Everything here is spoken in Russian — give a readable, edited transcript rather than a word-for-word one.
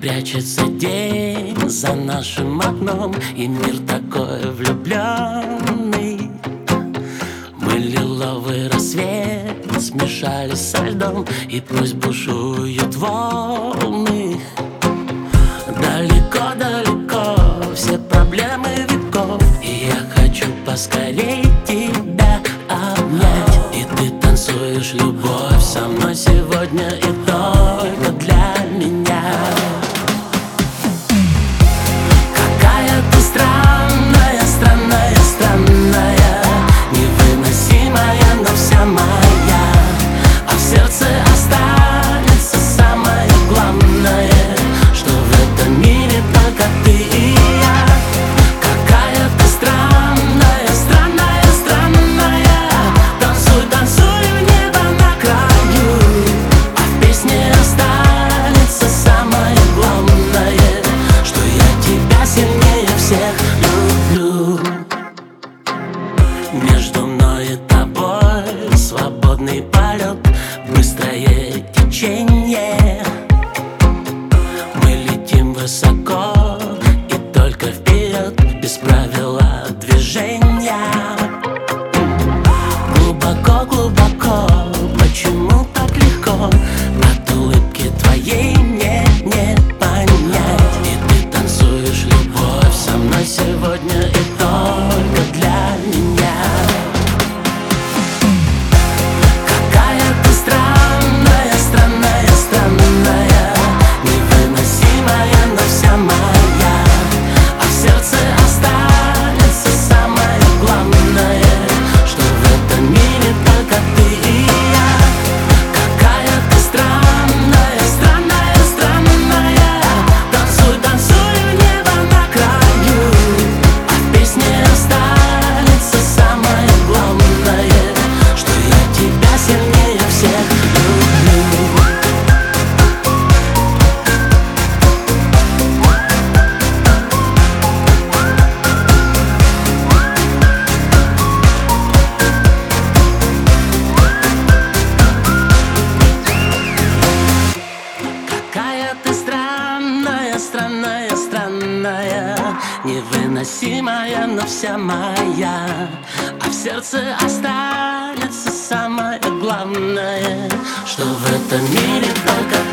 прячется день за нашим окном, и мир такой влюбленный. Мы лиловый рассвет смешались со льдом, и пусть бушуют волны. Далеко-далеко все проблемы веков, и я хочу поскорей тебя обнять. И ты танцуешь любовь со мной сегодня и только для меня. Какая ты странная, странная, странная, невыносимая, но вся моя. А в сердце останется самое главное, что в этом мире только ты и я. Какая ты странная, странная, странная, танцуй, танцуй в небо на краю. А в песне останется самое главное, что я тебя сильнее всех люблю. Между мной и тобой свободный полет, быстрое течение. Мы летим высоко и только вперед, без правила движения. Глубоко, глубоко, почему так легко от улыбки твоей мне не понять. И ты танцуешь любовь со мной сегодня и только для меня. Какая ты странная, странная, странная, невыносимая, но вся моя. А в сердце останется самое главное, что в этом мире только ты и я. Какая ты странная, странная, странная, танцуй, танцуй в небо на краю. А в песне останется самое главное, что я тебя сильнее всех люблю. Какая ты странная, странная, странная, невыносимая, но вся моя. А в сердце останется самое главное, что в этом мире только